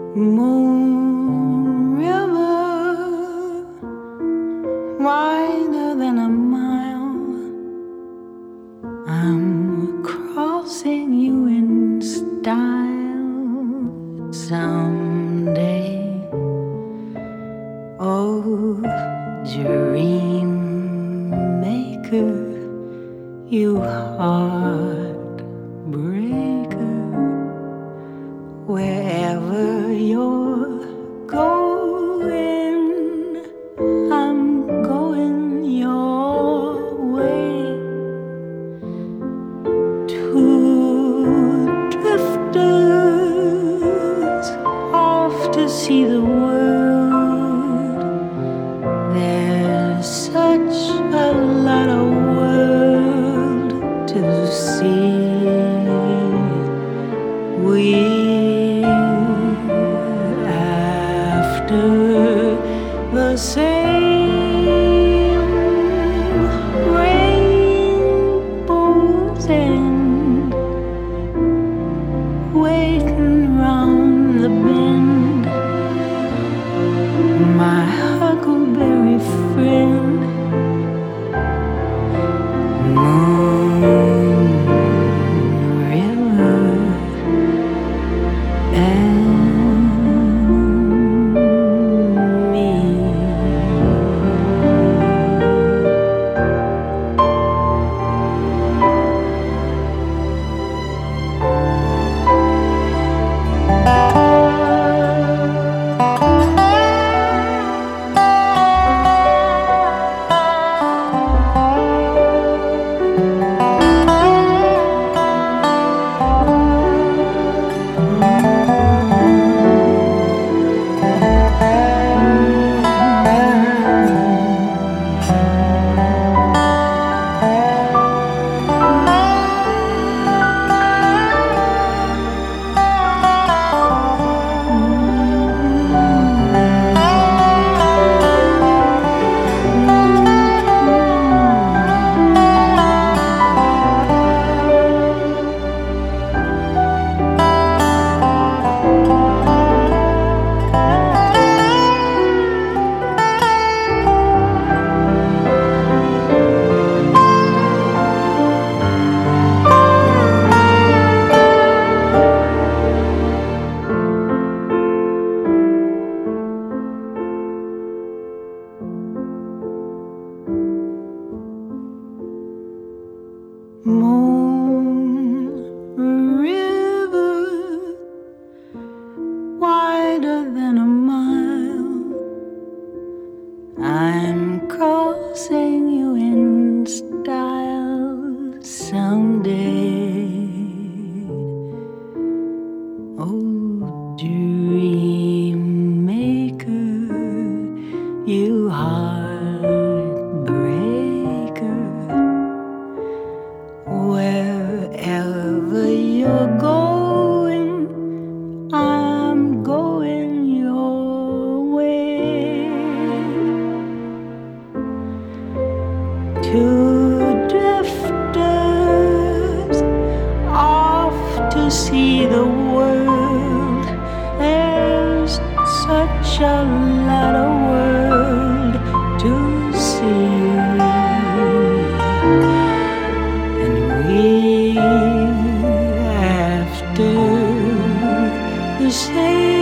Moon river, wider than a mile. I'm crossing you in style someday. Oh, dream maker, you heartbreaker. Wherever you're going, I'm going your way. Two drifters off to see the world. There's such a lot of world to see. We're after the same rainbow's end, waiting round the bend. My huckleberry friend, Moon River and me. Moon River, wider than a mile. I'm crossing you in style someday. Oh, dream maker, you heartbreaker. Wherever you're going, I'm going your way. Two drifters off to see the world. There's such a lot of world to see. After the same